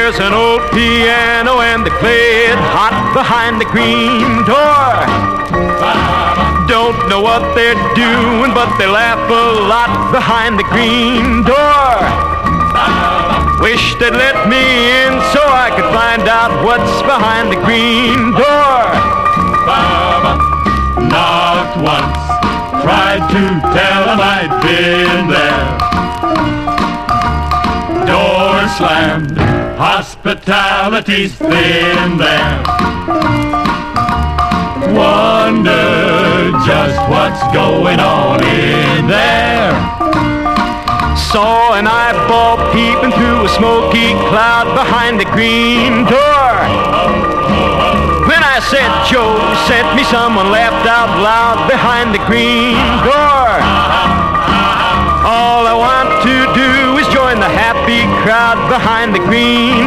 There's an old piano and they play it hot behind the green door. Don't know what they're doing, but they laugh a lot behind the green door. Wish they'd let me in so I could find out what's behind the green door. Knocked once, tried to tell them I'd been there. Door slammed, hospitality's thin there. Wonder just what's going on in there. Saw an eyeball peeping through a smoky cloud behind the green door. When I said Joe sent me, someone laughed out loud behind the green door. All I want to do is join the happy crowd behind the green